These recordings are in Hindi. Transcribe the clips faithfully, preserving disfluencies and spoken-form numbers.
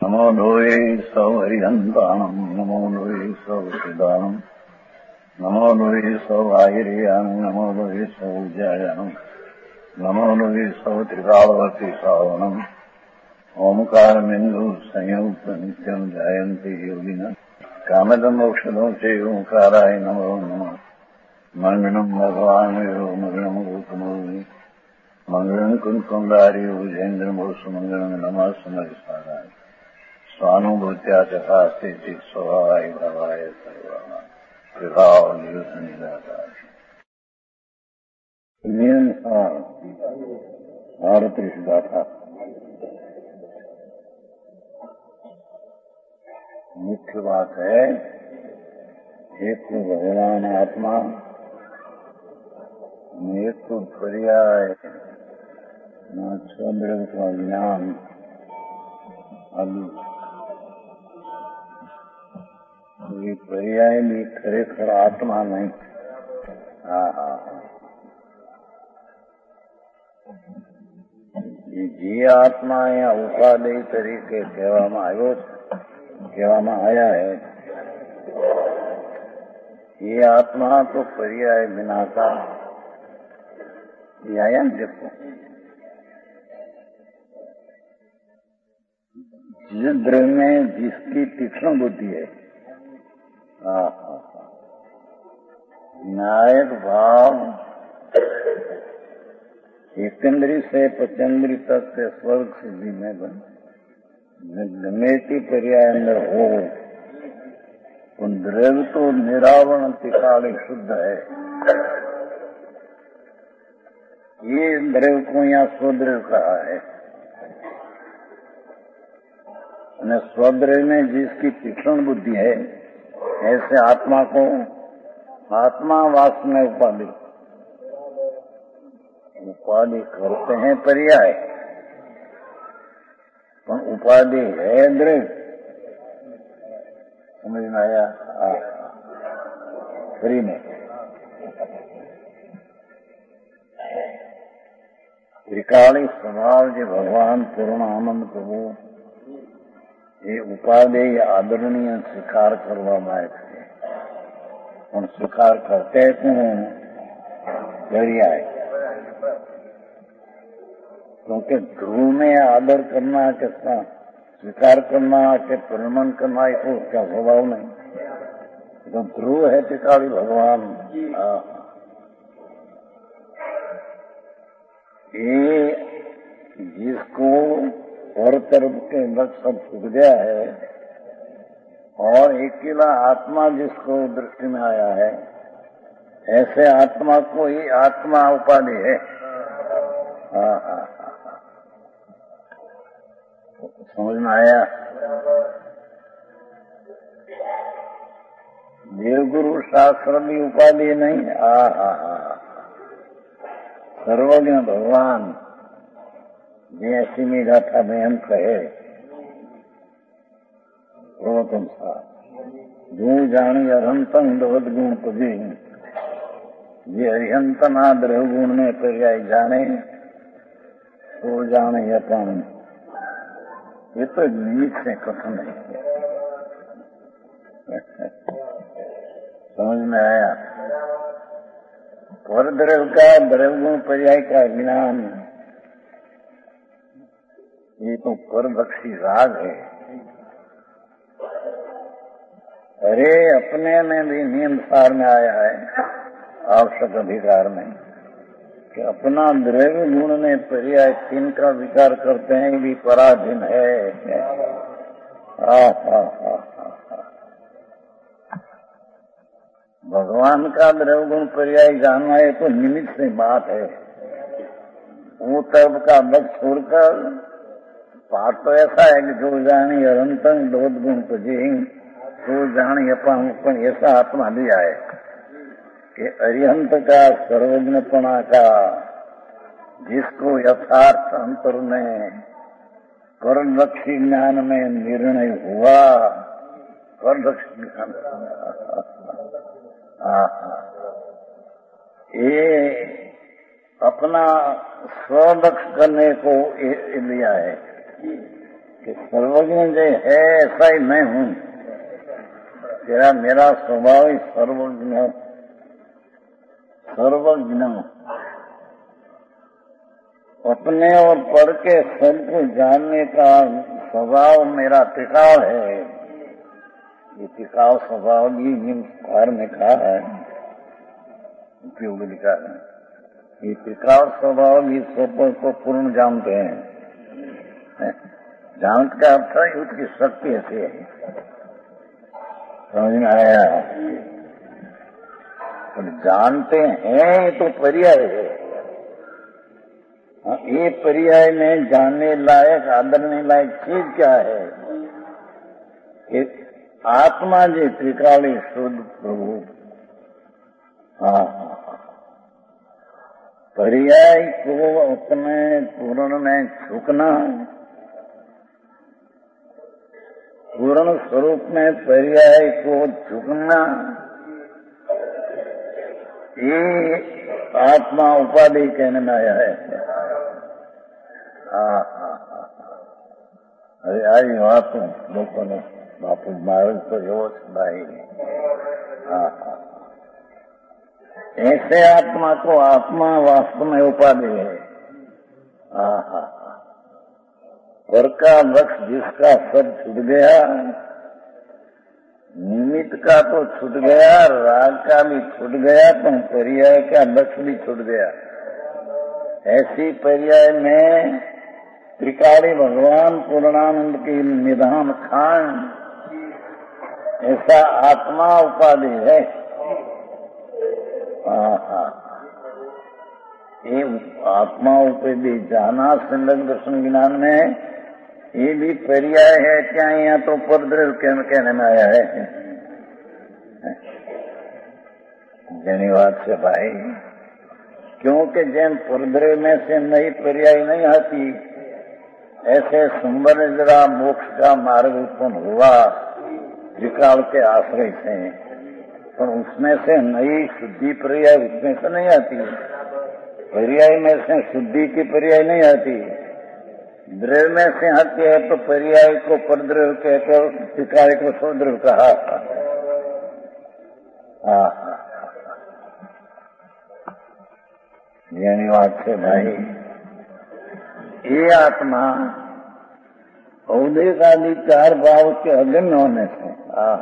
नमो लोये सौहरिहन्ताणम् नमो लोये सौसिदानम् नमो लोये सौवाहिर्यानम् नमो लोये सौज्यायानम् नमो लोये सौत्रिकालवर्ति सावनम् ओंकारमिन्दु संयुक्त नित्यम् जायन्ति योगिनः कामदम् औषधम् च ओंकाराय नमो नमः मंगलम् भगवान् यो मंगलम् गौतमोऽमि मंगलम् कुन्कुण्डारि उजेन्द्रमोसु मंगलम् नमः समरिसाराय स्वानुभूत्या चकास्ते स्वभावाय भावाय सर्वाः विभाव निदाताय भारतीय गाथा मुख्य बात है एक तो भगवान आत्मा, एक तो पर्याय चंद्र का ज्ञान ये पर्याय भी खरेखर आत्मा नहीं। હા હા જે આત્મા અહીંયા ઉપાદેય તરીકે કહેવામાં આવ્યો છે, કહેવામાં આયા है, ये आत्मा तो पर्याय बिना का ये आया देखो। जिस द्रव्य में जिसकी तीक्ष्ण बुद्धि है, न्यायिक भाव एकेंद्री से पचेंद्री तक के स्वर्ग सिद्धि में बन गमेटी पर्याय अंदर हो, उन द्रव्य तो निरावरण तिकाली शुद्ध है। ये द्रव्य को यहाँ स्वद्रव्य कहा है। स्वद्रव्य में जिसकी तीक्ष्ण बुद्धि है, ऐसे आत्मा को आत्मा वासना उपाधि उपाधि करते हैं पर्याय, पर उपाधि है द्रव्य। समझ में आया? फ्री में त्रिकाली स्वभाव जो भगवान पूर्ण आनंद प्रभु ये उपादेय आदरणीय स्वीकार करवा लायक है, और स्वीकार करते तो पर्याय, क्योंकि ध्रुव में आदर करना के स्वीकार करना के परिमन करना तो उसका स्वभाव नहीं। तो ध्रुव है त्रिकाली भगवान। ये जिसको और तरफ के अंदर सब छूट गया है, और अकेला आत्मा जिसको दृष्टि में आया है, ऐसे आत्मा को ही आत्मा उपाधि है। हाँ हाँ समझ में आया? देवगुरु शास्त्र भी उपाधि नहीं। आ हा हा सर्वज्ञ भगवान जे ऐसी में गाथा बयान कहे सर्वोत्तम सा जो जानी अरहंतं दवद गुण पदी, जे अरिहंत ना द्रव गुण में पर्याय जाने तो जाने अपन। ये तो नीच से कथन है। समझ में आया? पर द्रव का द्रव गुण पर्याय का ज्ञान ये तो परभक्षी राग है। अरे अपने में भी नियम सार में आया है, आवश्यक अधिकार में, कि अपना द्रव्य गुण में पर्याय तीन का विचार करते हैं, भी पराधीन है। आ, आ, आ, आ, आ। भगवान का द्रव्य गुण पर्याय जानना है तो निमित्त से बात है। वो तब का बद छोड़कर पाठ तो ऐसा है कि जो जानी अरंतं दोद गुण पजी, तो जानी अपन ऐसा आत्मा लिया है कि अरिहंत का सर्वज्ञपना का जिसको यथार्थ अंतर में कर्णलक्षी ज्ञान में निर्णय हुआ, कर्णलक्षी ज्ञान ये अपना स्वलक्ष्य करने को लिया है कि सर्वज्ञ जो है ऐसा ही मैं हूं। तेरा मेरा स्वभाव ही सर्वज्ञ सर्वज्ञ अपने और पढ़ के सबको जानने का स्वभाव मेरा टिकाव है। ये टिकाव स्वभाव भी हिंसार में कहा है, उपयोग लिखा है। ये टिकाव स्वभाव भी स्वप्न को पूर्ण जानते हैं। जानत का अर्थ है उसकी शक्ति ऐसी है, समझ में आया? तो जानते हैं तो पर्याय है। ये पर्याय में जानने लायक आदरने लायक चीज क्या है? कि आत्मा जी त्रिकाली शुद्ध प्रभु। हाँ, पर्याय को अपने पूर्ण में झुकना, पूर्ण स्वरूप में पर्याय को झुकना, ये आत्मा उपाधि कहने में आया है। हाँ हाँ हाँ, अरे आई बात लोगों ने बापू महाराज को एवो सुनाई। हाँ हाँ, ऐसे आत्मा को आत्मा वास्तव में उपाधि है। हाँ हाँ, पर का लक्ष्य जिसका सब छूट गया, निमित्त का तो छूट गया, राग का भी छूट गया, तो पर्याय का लक्ष्य भी छूट गया। ऐसी पर्याय में त्रिकाली भगवान पूर्णानंद की निधान खान ऐसा आत्मा उपाधि है। ये आत्मा उपाधि जाना संलग्न दर्शन ज्ञान में ये भी पर्याय है क्या? यहाँ तो परद्रव कहने में आया है। धन्यवाद से भाई, क्योंकि जैन परद्रव में से नई पर्याय नहीं आती, ऐसे सुंदर जरा मोक्ष का मार्ग उत्पन्न हुआ त्रिकाल के आश्रय से, पर उसमें से नई शुद्धि पर्याय उसमें से नहीं आती। पर्याय में से शुद्धि की पर्याय नहीं आती, द्रव्य में से आती है। तो पर्याय को परद्रव्य कहकर त्रिकाल को स्वद्रव्य कहा। हाँ हाँ, धन्यवाद से भाई। ये आत्मा औदेश आदि चार भाव के अगम्य होने से, हाँ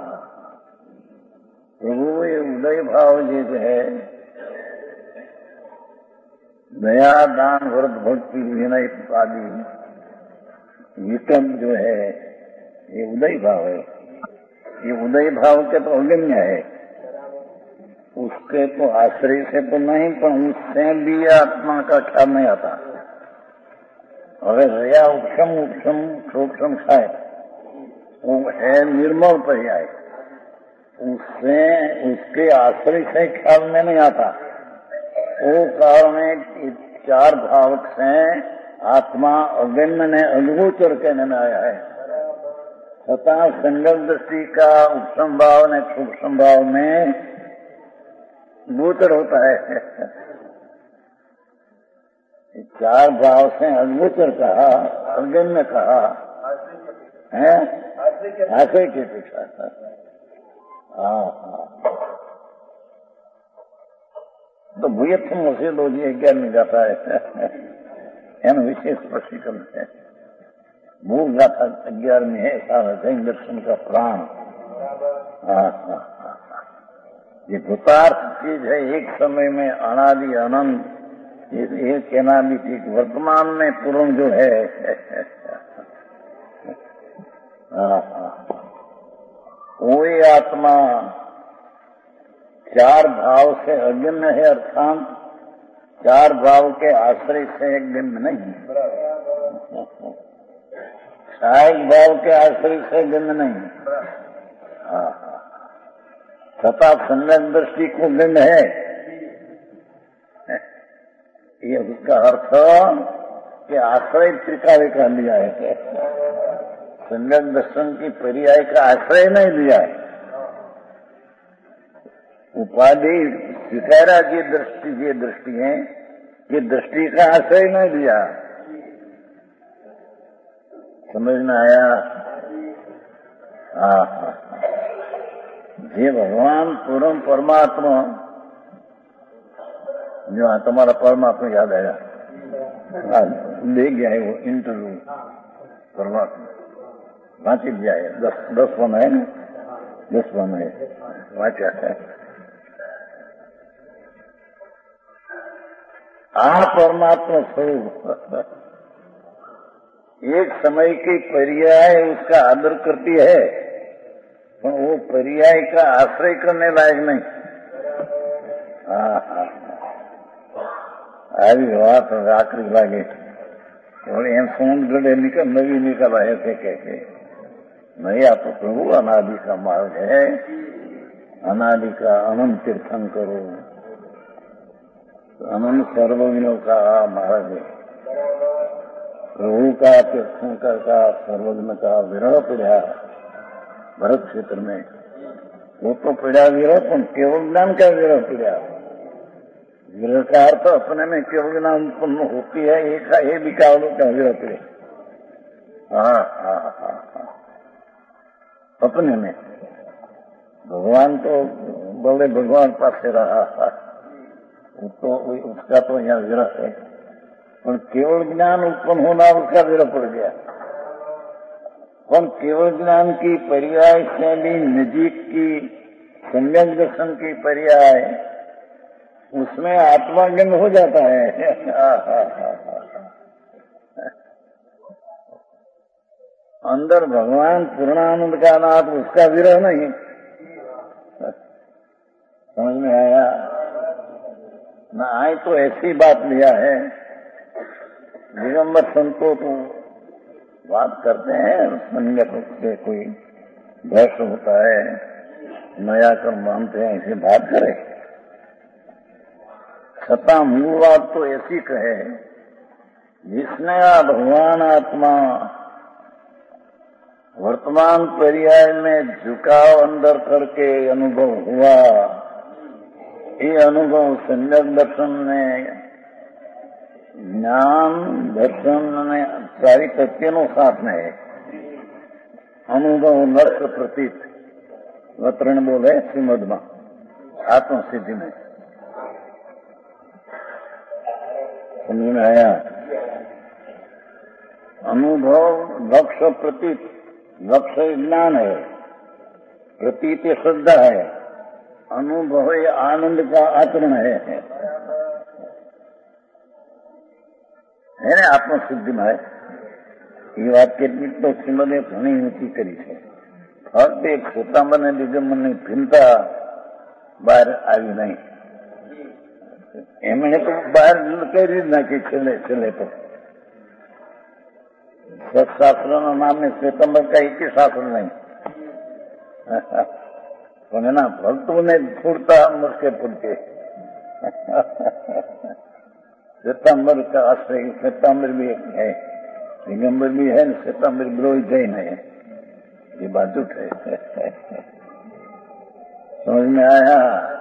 प्रभु ये उदय भाव जो है, दया दान व्रत भक्ति विनय आदि विक्रम जो है, ये उदय भाव है। ये उदय भाव के तो अगम्य है, उसके तो आश्रय से तो नहीं, पर उससे भी आत्मा का ख्याल नहीं आता। अगर रया उपशम उपशम क्षोक्षम खाए, वो है निर्मल पर्याय, उससे उसके आश्रय से ख्याल में नहीं आता। वो कारण चार भाव से आत्मा अगम्य ने अगोचर कहने में आया है। तथा संगम दृष्टि का उपसम भाव ने सूक्ष्म भाव में गोचर होता है। चार भाव से अगोचर कहा, अगम्य कहा है, आश्रय के पीछा। हाँ हाँ, तो भूयत मसीद हो जी ज्ञान में जाता है, एन विशेष प्रशिक्षण है। मूल गाथा अग्यार में है सार्वजनिक दर्शन का प्राण। हाँ हाँ हाँ, ये भूतार्थ चीज है, एक समय में अनादि अनंत, ये कहना भी ठीक। वर्तमान में पूर्ण जो है, हाँ हाँ, वही आत्मा चार भाव से अगम्य है, अर्थात चार भाव के आश्रय से गम्य नहीं, सहायक भाव के आश्रय से गम्य नहीं। तथा संलग्न दृष्टि को गम्य है, ये उसका अर्थ कि आश्रय त्रिकाल का लिया है। संलग्न दर्शन की पर्याय का आश्रय नहीं लिया है। उपाधि स्वीकारा की दृष्टि ये दृष्टि है, ये दृष्टि का आश्रय नहीं दिया। समझ में आया? हाँ हाँ, જે ભગવાન પૂર્ણ પરમાત્મા, जो तुम्हारा परमात्मा याद आया, हाँ ले गया है वो इंटरव्यू परमात्मा, वांची गया है, दस दस वन है ना, दस वन है, वाचा है। आ परमात्मा स्वरूप एक समय की पर्याय उसका आदर करती है, पर वो पर्याय का आश्रय करने लायक नहीं। हाँ हाँ, આવી વાત આકરી લાગે એમ સોન ગળે निकल नवी निकल ऐसे कहते नहीं। आप प्रभु अनादि का मार्ग है, अनादि का अनंत तीर्थंकरो, अनंत सर्वज्ञों का मार्ग है। प्रभु का तीर्थंकर का सर्वज्ञ का विरह पड़ा भरत क्षेत्र में, वो तो पड़ा विरह, पर केवल ज्ञान का विरह पड़ा। विरह का अर्थ अपने में केवल ज्ञान उत्पन्न होती है, एक ये भी कावलों का विरह पड़े। हाँ हाँ हाँ हाँ, अपने में भगवान तो बोले भगवान पास से रहा, तो उसका तो यहाँ विरह है, पर केवल ज्ञान उत्पन्न होना उसका विरह पड़ गया। पर केवल ज्ञान की पर्याय से भी नजीक की सम्यक दर्शन की पर्याय, उसमें आत्माज्ञान हो जाता है। अंदर भगवान पूर्णानंद का नाथ, उसका विरह नहीं। समझ में आया ना? आए तो ऐसी बात लिया है, दिगंबर संतों तो बात करते हैं, संगत से कोई भैंस होता है, नया कर मानते हैं, ऐसी बात करे। छता मूल बात तो ऐसी कहे, जिसने भगवान आत्मा वर्तमान पर्याय में झुकाव अंदर करके अनुभव हुआ, ये अनुभव सम्यक दर्शन में, ज्ञान दर्शन में सारी तथ्यों साथ में है। अनुभव नर्क प्रतीत वत्रण बोले श्रीमद में आत्म सिद्धि में। समझ में आया? अनुभव लक्ष प्रतीत, लक्ष्य ज्ञान है, प्रतीत श्रद्धा है, अनुभव आनंद का आचरण है, है ना? आत्मसिद्धि में है। ये बात કેટલી તો શ્રીમદે ઘણી ઊંચી કરી છે। ફક્ત એક શ્વેતાંબરને દિગંબરની ભિન્નતા બહાર આવી નહીં, એમણે તો બહાર કરી જ નાખી છેલ્લે છેલ્લે તો। સત્શાસ્ત્રના નામે શ્વેતાંબર का એક શાસ્ત્ર નહીં, પણ એના ભક્તોને છોડતા મુશ્કેલ પડશે। श्वेतांबर का आश्रय, श्वेतांबर भी एक है, दिगंबर भी है, श्वेतांबर ब्रोही जैन है, ये बात झूठ है। समझ में आया?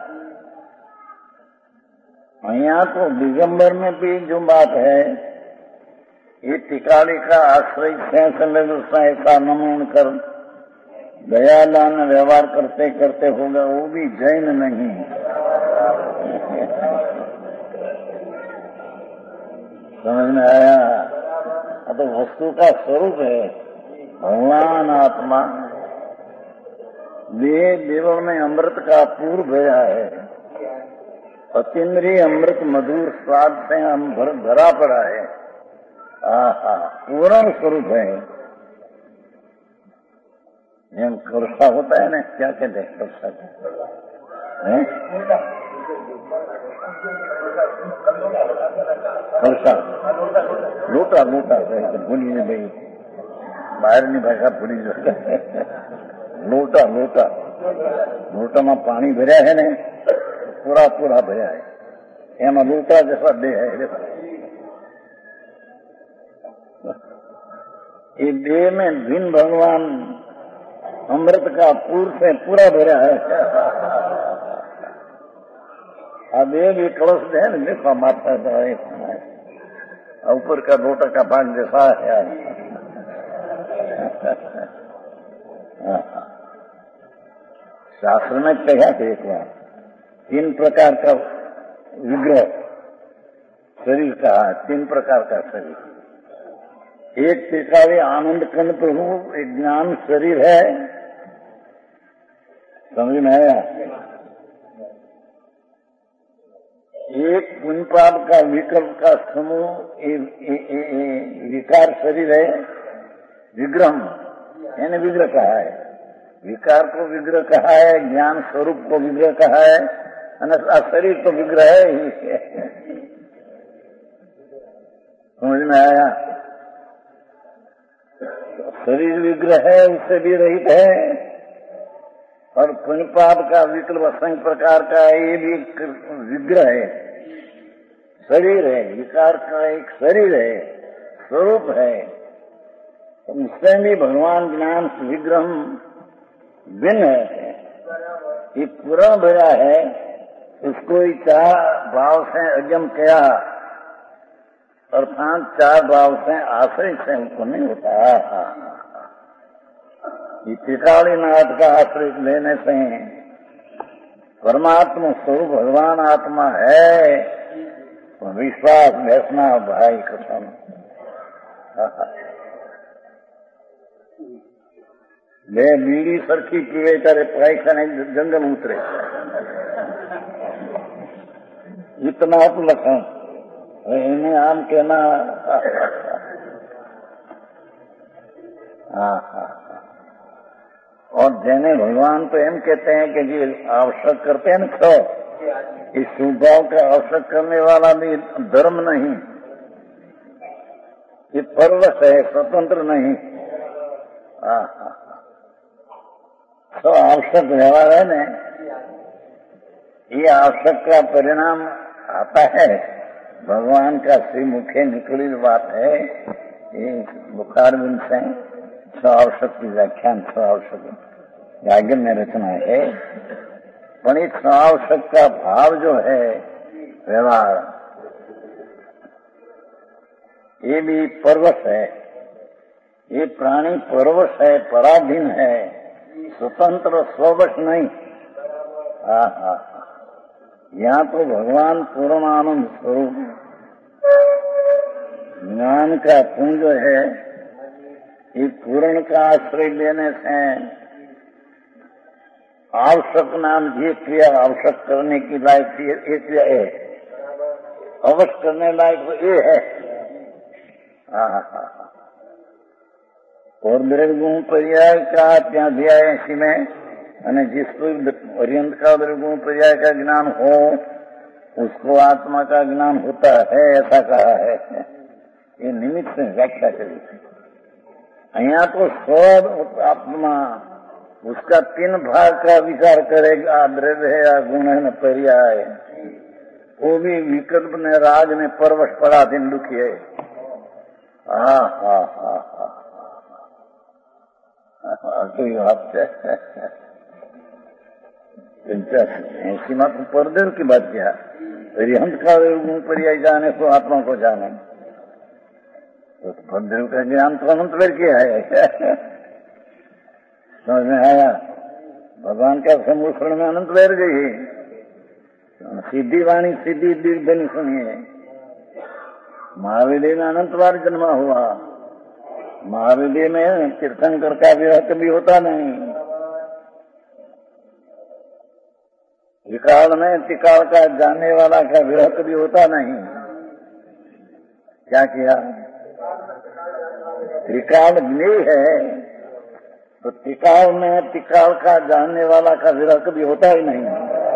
यहाँ तो दिगंबर में भी जो बात है, ये टिकाली का आश्रय से ऐसा नमन कर दयादान व्यवहार करते करते होगा, वो भी जैन नहीं। समझ में आया? तो वस्तु का स्वरूप है भगवान आत्मा, देह देवल में अमृत का पूर्व भया है, अतीन्द्रिय अमृत मधुर स्वाद से हम भर भरा पड़ा है। आहा, पूर्ण स्वरूप है। यम कर्षा होता है ना, क्या कहते हैं कर्षा को? कर्षा लोटा लोटा भूली नहीं भाई, बाहर ની ભાષા ભૂલી જાય। लोटा लोटा लोटाમાં પાણી ભર્યા है ને, पूरा पूरा भया है, એમાં लोटा जैसा देह है। ये देह में भिन्न भगवान अमृत का पूर्व से पूरा भरा है। अब ये भी कलश है ना, देखो माथा ऊपर का लोटा का भाग जैसा है, शास्त्र में कहा था एक बार, तीन प्रकार का विग्रह शरीर का, तीन प्रकार का शरीर। एक त्रिकाली आनंद कंद प्रभु एक ज्ञान शरीर है, समझ में आया। एक पुण्यपाप का विकल्प का समूह विकार शरीर है, विग्रह यानी विग्रह कहा है, विकार को विग्रह कहा है, ज्ञान स्वरूप को विग्रह कहा है, शरीर तो विग्रह है ही। समझ में आया। शरीर विग्रह है, उससे भी रहित है, और पुण्यपाप का विकल्प असंख्य प्रकार का ये भी विग्रह है, शरीर है, विकार का एक शरीर है, स्वरूप है। तो उससे भी भगवान ज्ञान विग्रह भिन्न है, ये पूरा भरा है, उसको ही चार भाव से अजम किया, और पांच चार भाव से आश्रय से उनको नहीं होता। ये त्रिकालीनाथ का आश्रय लेने से परमात्मा स्वरूप भगवान आत्मा है, तो विश्वास बैठना भाई कसम। ले बीड़ी सरखी पीवे तारे पैखाने जंगल उतरे, इतना तो लखन इन्हें आम कहना। हाँ हाँ, और जैने भगवान तो एम कहते हैं कि जी आवश्यक करते हैं ना, तो इस स्वभाव का आवश्यक करने वाला भी धर्म नहीं, ये परवश है, स्वतंत्र नहीं। हाँ हाँ, तो आवश्यक व्यवहार है ना, ये आवश्यक का परिणाम आता है, भगवान का श्री मुखे निकली बात है। ये बुखार बिन से आवश्यक की व्याख्यान आवश्यक आगे में रचना है, पर इस आवश्यक का भाव जो है व्यवहार, ये भी परवश है, ये प्राणी परवश है, पराधीन है, स्वतंत्र स्ववश नहीं। हाँ हाँ, यहाँ तो भगवान पूर्णानंद स्वरूप ज्ञान का पुंज है, ये पूर्ण का आश्रय लेने से आवश्यक नाम ये क्रिया आवश्यक करने की लायक ये क्रिया है, अवश्य करने लायक तो ये है। हाँ हाँ, और द्रव्यगुण पर्याय का त्याध्याय ऐसी में, અને जिसको पर्यंत का द्रव्यगुण पर्याय का ज्ञान हो उसको आत्मा का ज्ञान होता है, ऐसा कहा है। ये निमित्त से व्याख्या करी। यहाँ तो स्व आत्मा उसका तीन भाग का विचार करेगा, द्रव्य है या गुण है न पर्याय, वो भी विकल्प ने राज में परवश पड़ा दिन दुखी है। हाँ हाँ हाँ हाँ, कोई बात है ऐसी मत परदेव की बात क्या, परिहंत का गुण पर्याय जाने को आत्मा को जाने, तो परदेव का ज्ञान तो अनंत वेर किया है। समझ में आया। भगवान का सम्मुखरण में अनंत वेर गई, सीधी वाणी सीधी दीर्घनी सुनिए। महावीर में अनंत बार जन्मा हुआ, महावीर में तीर्थंकर का विवाह कभी होता नहीं, त्रिकाल में त्रिकाल का जानने वाला का विरह कभी होता नहीं। क्या किया, त्रिकाल ज्ञेय है, तो त्रिकाल में त्रिकाल का जानने वाला का विरह कभी होता ही नहीं।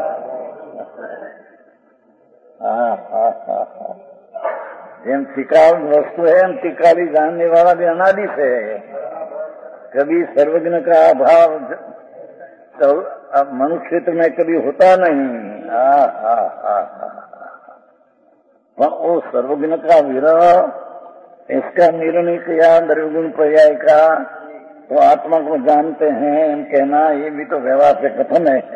हाँ हाँ हाँ हाँ, जेम त्रिकाल वस्तु है, हम त्रिकाली जानने वाला भी अनादि से है, कभी सर्वज्ञ का अभाव तो अब मनुष्य क्षेत्र में कभी होता नहीं। हा हा हा हा, वो सर्वज्ञ का विरह, इसका निर्णय किया द्रव्यगुण पर्याय का, तो आत्मा को जानते हैं हम कहना, ये भी तो व्यवहार से कथन है।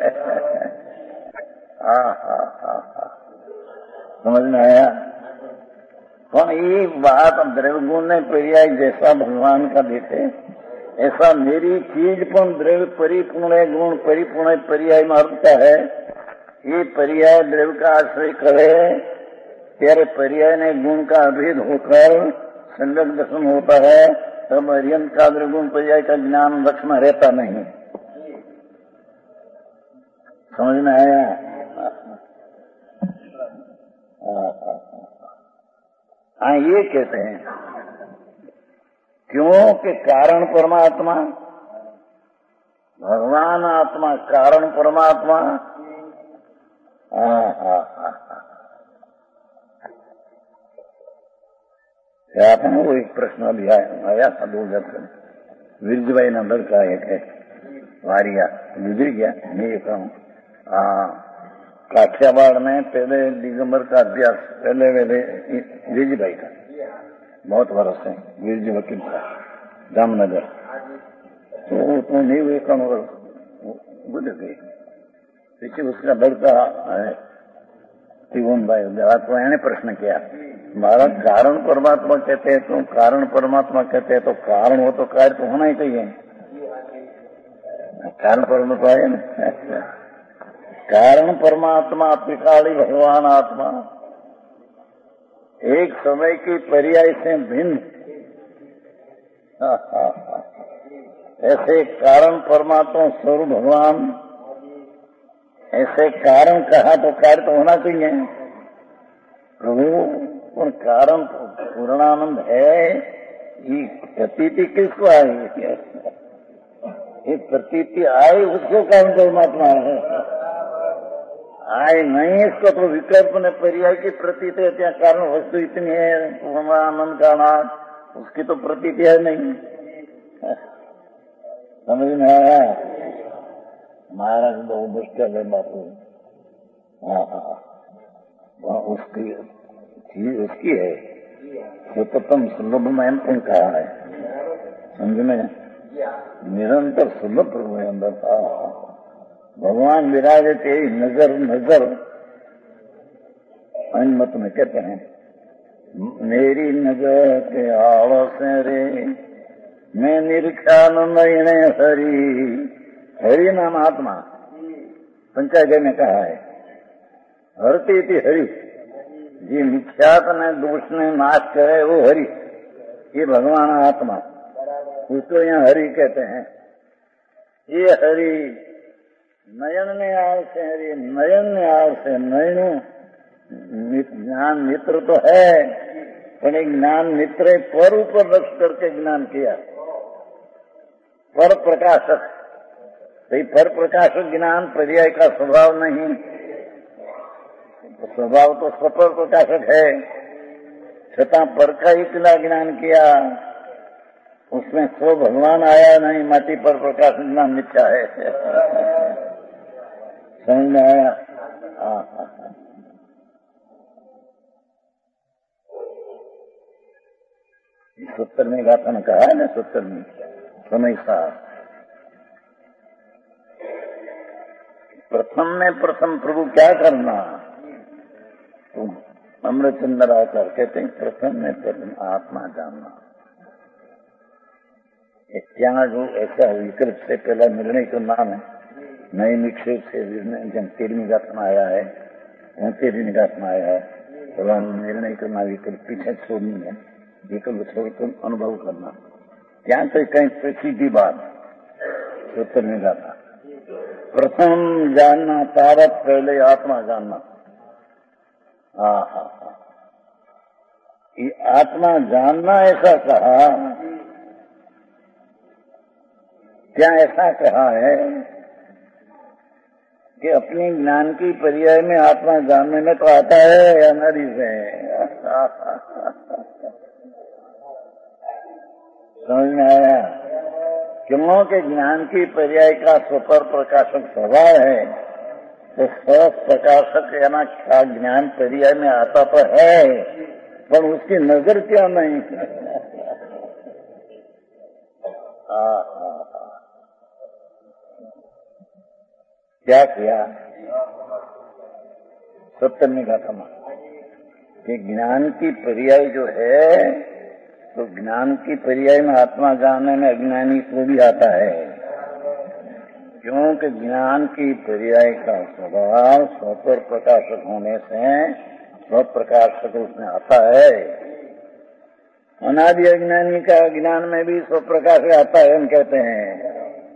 हा हा हा हा, समझ में आया। पर ये बात द्रव्यगुण ने पर्याय जैसा भगवान का देते ऐसा मेरी चीज पण द्रव्य परिपूर्ण गुण परिपूर्ण पर्याय में अर्थ है। ये पर्याय द्रव्य का आश्रय करे ત્યારે पर्याय ने गुण का अभेद होकर संगत दर्शन होता है, तब अर्यंत का गुण पर्याय का ज्ञान लक्ष्य में रहता नहीं। समझ में आया? हाँ, ये कहते हैं क्यों कि कारण परमात्मा, भगवान आत्मा कारण परमात्मा। हाँ हाँ हाँ था ना, वो एक प्रश्न अभी आया था दो हजार से, वीरजभाई ना लड़का एक है वारिया गुजर गया। मैं ये कहूँ काठियावाड़ में पहले दिगंबर का अभ्यास पहले वेले वीरजभाई का बहुत वर्ष है, वीरज वकील का जामनगर, तो तो नहीं हुए कम गुजर गए। पीछे उसका लड़का है त्रिभुवन भाई, तो मैंने प्रश्न किया महाराज कारण परमात्मा कहते हैं तो कारण परमात्मा कहते हैं तो कारण हो तो कार्य तो होना ही चाहिए। कारण परमात्मा है ना, कारण परमात्मा त्रिकाली भगवान आत्मा एक समय की पर्याय से भिन्न। ऐसे कारण परमात्मा स्वरूप भगवान, ऐसे कारण कहा तो कार्य तो होना चाहिए। प्रभु और कारण पूर्णानंद है, ये प्रतीति किसको आई? ये प्रतीति आई उसको कारण परमात्मा है, आए नहीं इसको तो विकल्प ने पर्याय की प्रतीति है। क्या कारण वस्तु इतनी है पूर्णानंद का नाम, उसकी तो प्रतीति है नहीं। समझ में आया? महाराज बहुत मुश्किल है बापू। हाँ हाँ, उसकी चीज उसकी है, सततम सुलभ में तुम कहा है, समझ में? निरंतर सुलभ प्रभु अंदर था भगवान विराजे थे। नजर नजर मत में कहते हैं मेरी नजर के आवास रे मैं निरीक्षण नयने हरि। हरि नाम आत्मा पंचायत में कहा है, हरती थी हरि जी, मिथ्यात ने दोष ने नाश करे वो हरि, ये भगवान आत्मा, उसको यहाँ हरि कहते हैं। ये हरि नयन ने आव से हरि, नयन ने आव से नयन ज्ञान मित्र तो है, पर एक ज्ञान मित्र पर ऊपर रख करके ज्ञान किया, पर प्रकाशक। भाई पर प्रकाशक ज्ञान पर्याय का स्वभाव नहीं, स्वभाव तो सपर प्रकाशक है, छता पर का इतना ज्ञान किया, उसमें स्व भगवान आया नहीं, माटी पर प्रकाश ज्ञान मिथ्या है। समझ में आया? हाँ हाँ हाँ। सत्तर में गाथा ने कहा है ना, सत्तर में समय साहब प्रथम में प्रथम प्रभु क्या करना, तो अमृतचंद्र आकर कहते हैं प्रथम में प्रथम आत्मा जानना। क्या जो ऐसा विकल्प से पहला निर्णय का नाम है, नए निक्षेप से निर्णय तेरहवीं गाथा में आया है, तेरहवीं गाथा में आया है, थोड़ा निर्णय करना विकल्प पीछे छोड़नी है, विकल्प छोड़कर अनुभव करना। क्या तो कहीं प्रसिद्धि बात सत्तरवीं गाथा प्रथम जानना तारक पहले आत्मा जानना। हाँ हाँ हाँ, ये आत्मा जानना ऐसा कहा, क्या ऐसा कहा है कि अपनी ज्ञान की पर्याय में आत्मा जानने में तो आता है या नरी से? समझ में आया? क्योंकि ज्ञान की पर्याय का स्वपर प्रकाशक स्वभाव है, तो स्व प्रकाशक याना क्या ज्ञान पर्याय में आता तो है, पर उसकी नजर क्या नहीं। क्या किया सत्तर में गाथा कि ज्ञान की पर्याय जो है तो ज्ञान की पर्याय में आत्मा जानने में अज्ञानी को भी आता है, क्योंकि ज्ञान की पर्याय का स्वभाव स्वपर प्रकाशक होने से स्व प्रकाशक उसमें आता है। अनादि अज्ञानी का ज्ञान में भी स्व प्रकाश आता है, हम कहते हैं।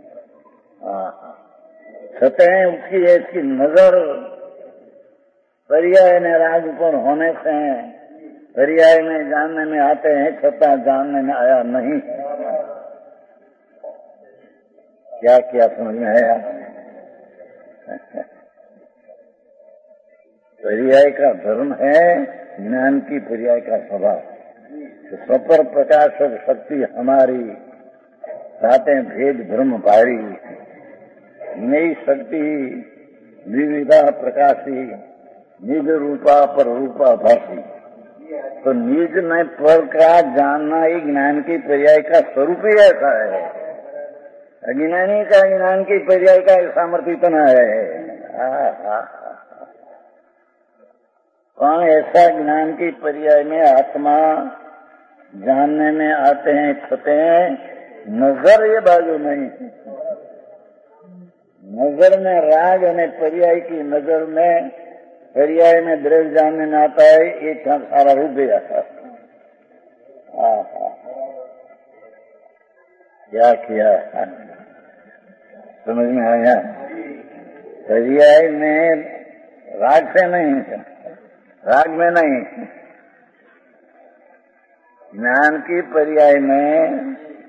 सतह उसकी ऐसी नजर पर्याय में राग पर होने से पर्याय में जानने में आते हैं, छता जानने में आया नहीं। क्या क्या समझ में आया? पर्याय का धर्म है ज्ञान की पर्याय का स्वभाव। तो स्वपर प्रकाशक शक्ति हमारी सातें भेद भ्रम भारी, नई शक्ति विविधा प्रकाशी, निज रूपा पर रूपा भाषी। तो निज में पर का जानना ही ज्ञान की पर्याय का स्वरूप ही ऐसा है। अज्ञानी का ज्ञान की पर्याय का सामर्थ्य इतना है। कौन ऐसा ज्ञान की पर्याय में आत्मा जानने में आते हैं, छते हैं, नजर ये बाजू नहीं। नजर में राग और पर्याय की नजर में पर्याय में द्रव्य जानने में आता है, एक सारा रूप गया था। क्या किया समझ में आया? पर्याय में राग से नहीं, राग में नहीं, ज्ञान की पर्याय में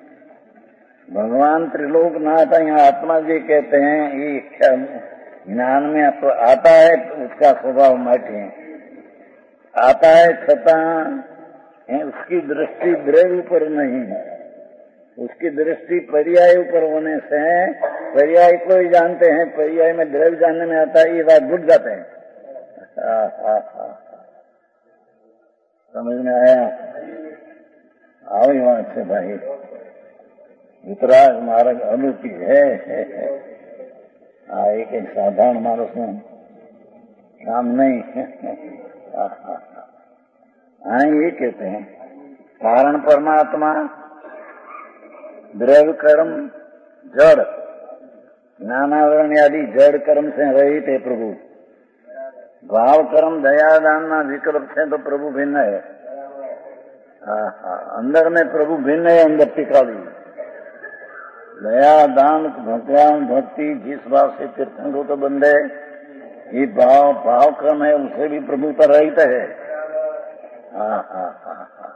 भगवान त्रिलोकनाथ यहाँ आत्मा जी कहते हैं, ये इच्छा ज्ञान में तो आता है तो उसका स्वभाव माटी आता है, छता उसकी दृष्टि द्रव्य पर नहीं है, उसकी दृष्टि पर्याय ऊपर होने से पर्याय को ही जानते हैं, पर्याय में द्रव्य जानने में आता है, ये बात भूल जाते हैं। आ, आ, आ, समझ में आया? आओ यहाँ से भाई, वितराग मार्ग अनुकूल है, है, है। आ, एक एक साधारण मानस में काम नहीं। हाँ ये कहते हैं कारण परमात्मा, द्रव्य कर्म जड़, ज्ञानावरण आदि जड़ कर्म से रहित है प्रभु। भाव कर्म दया दान विकल्प से तो प्रभु भिन्न है। हाँ हाँ, अंदर में प्रभु भिन्न है, अंदर टिकाली दया दान भगवान भक्ति जिस भाव से कीर्तन को तो बंदे, ये भाव भाव क्रम है, उसे भी प्रभु पर रहित है। हाँ हाँ हाँ हाँ,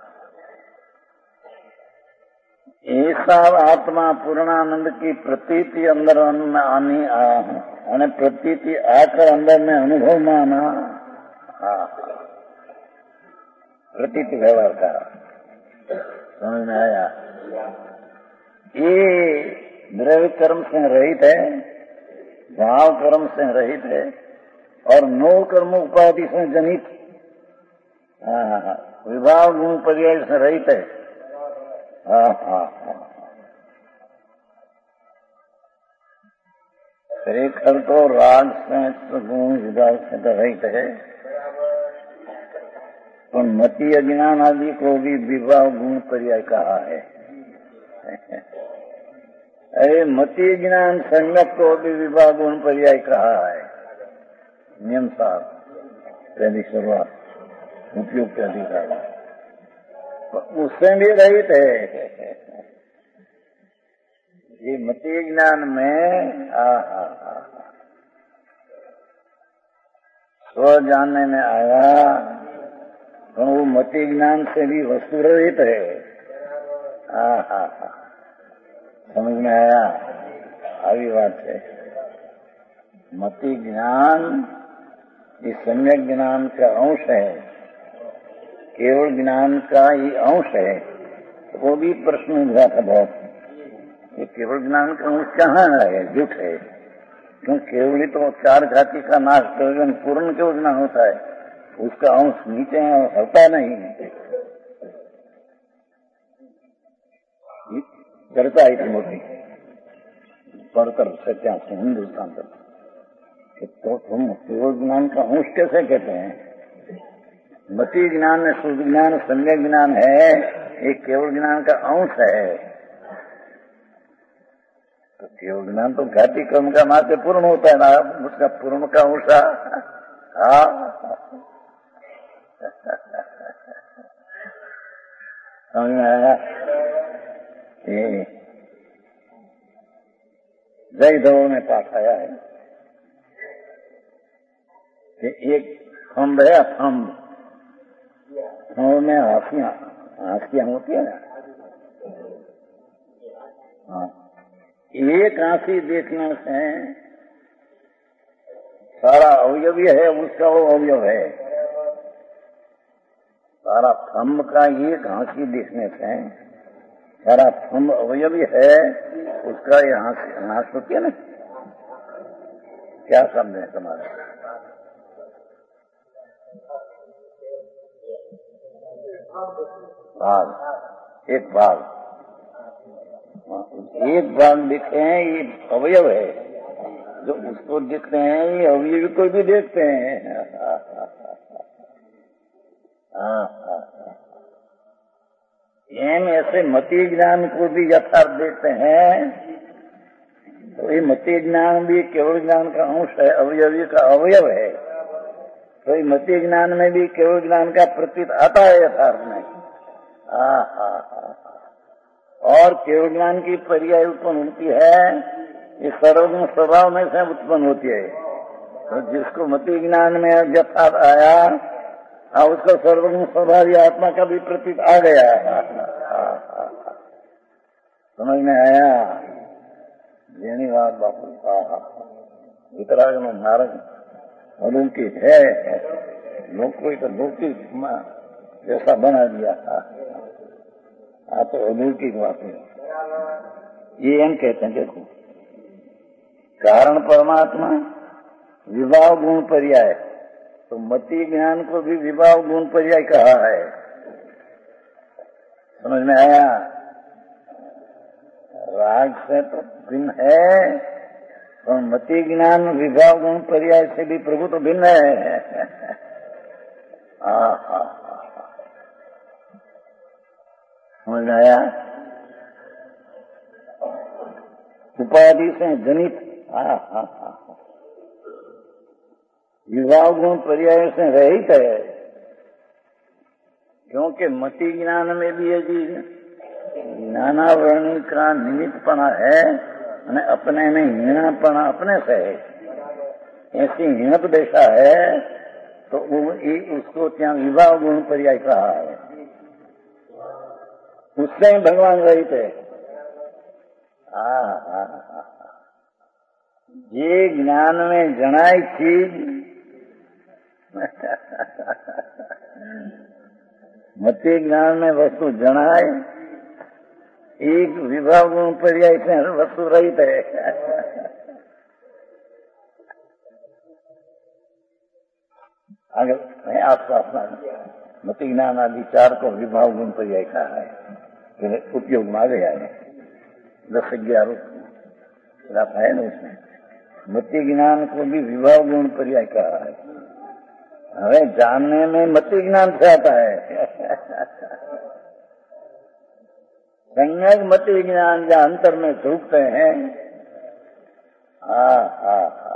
ऐसा आत्मा पूर्णानंद की प्रतीति अंदर आनी आने प्रतीति आकर अंदर में अनुभव में आना। हाँ, प्रतीति व्यवहार का समझ में आया? ये द्रव्य कर्म से रहित है, भाव कर्म से रहित है और नौ कर्म उपाधि से जनित विभाव गुण पर्याय से रहित है। हाँ हाँ हाँ, खरेखर तो राग से गुण विभाव से रहित है, तो मति अज्ञान आदि को भी विभाव गुण पर्याय कहा है। अरे मति ज्ञान सम्यक को भी विभाग गुण पर्याय कहा है। नियम साहब पहली शुरुआत उपयुक्त अधिकार उससे भी रहित है। ये मति ज्ञान में आ हा हा स्व जानने में आया, तो वो मति ज्ञान से भी वस्तु रहित है। हा हा हा, समझ में आया? आई बात है। मति ज्ञान ये सम्यक ज्ञान का अंश है, केवल ज्ञान का ही अंश है। वो भी प्रश्न उठा था बहुत, ये केवल ज्ञान का अंश कहाँ है? झूठ है। क्यों? केवल तो चार जाति का नाश कर पूर्ण केवल ज्ञान होता है, उसका अंश नीचे होता नहीं। करता है मोटी पढ़कर सत्या से हिंदुस्तान तक, तो तुम केवल ज्ञान का अंश कैसे कहते हैं? मति ज्ञान में शुद्ध ज्ञान सम्यक ज्ञान है, एक केवल ज्ञान का अंश है। तो केवल ज्ञान तो घाटी कर्म का मात्र पूर्ण होता है ना, उसका पूर्ण का अंश। हाँ समझ में आया? ये जय दौड़ में पाठ आया है कि एक खम्भ है, खम्भ खम्भ में हाथियां हाथियां होती है ना। हाँ, एक आंखी देखने से सारा अवयवी है, उसका वो अवयव है। सारा खम्भ का एक आंखी देखने से सारा खम्भ अवयवी है, उसका ये हाथ होती है ना। क्या शब्द है तुम्हारे? भाग, एक भाग, एक भाग दिखते हैं, ये अवयव है। जो उसको दिखते हैं ये अवयवी को भी देखते हैं। हाँ हाँ, एम ऐसे मति ज्ञान को भी यथार्थ देखते हैं। तो ये मति ज्ञान भी केवल ज्ञान का अंश है, अवयवी का अवयव है। तो ये मति ज्ञान में भी केवल ज्ञान का प्रतीत आता है यथार्थ में। हाँ हाँ हाँ, और केवल ज्ञान की पर्याय उत्पन्न होती है, ये सर्वगुण स्वभाव में से उत्पन्न होती है। तो जिसको मति ज्ञान में यथार्थ आया, और उसका सर्वगुण स्वभाव आत्मा का भी प्रतीत आ गया। समझ में आया? जेनीवाद बापू वितराग में नारद अलौकिक है, लोग कोई तो लौकिक जैसा बना दिया था। हाँ तो अलौकिक बात है ये। हम कहते हैं देखो, कारण परमात्मा विभाव गुण पर्याय, तो मति ज्ञान को भी विभाव गुण पर्याय कहा है। समझ में आया? राग से तो भिन्न है, और मति ज्ञान विभाव गुण पर्याय से भी प्रभु तो भिन्न है। हाँ हाँ, समझ में आया? उपाधि से जनित, हाँ हाँ हाँ, विभाव गुण पर्याय से रहित है। क्योंकि मति ज्ञान में भी यदि नानावर्णी का निमित्तपना है, અને अपने में हीनापना अपने से है, ऐसी हीनत दशा है, तो वो उसको क्या विभाव गुण पर्याय कहा है। उससे भगवान रहित है। हाँ हाँ हाँ, ये ज्ञान में जनाई चीज मति ज्ञान में वस्तु जनाए, एक विभाव गुण पर्याय से वस्तु रहित है। अगर आसपास मति ज्ञान आदि चार को विभाव गुण पर्याय कहा है, उपयोग में आ गया है। दस ग्यारह है ना उसमें, मति ज्ञान को भी विभाव गुण पर्याय कहा है। हमें जानने में मति ज्ञान से आता है। संज्ञक मति ज्ञान जहाँ अंतर में झुकते हैं। हाँ हाँ हाँ,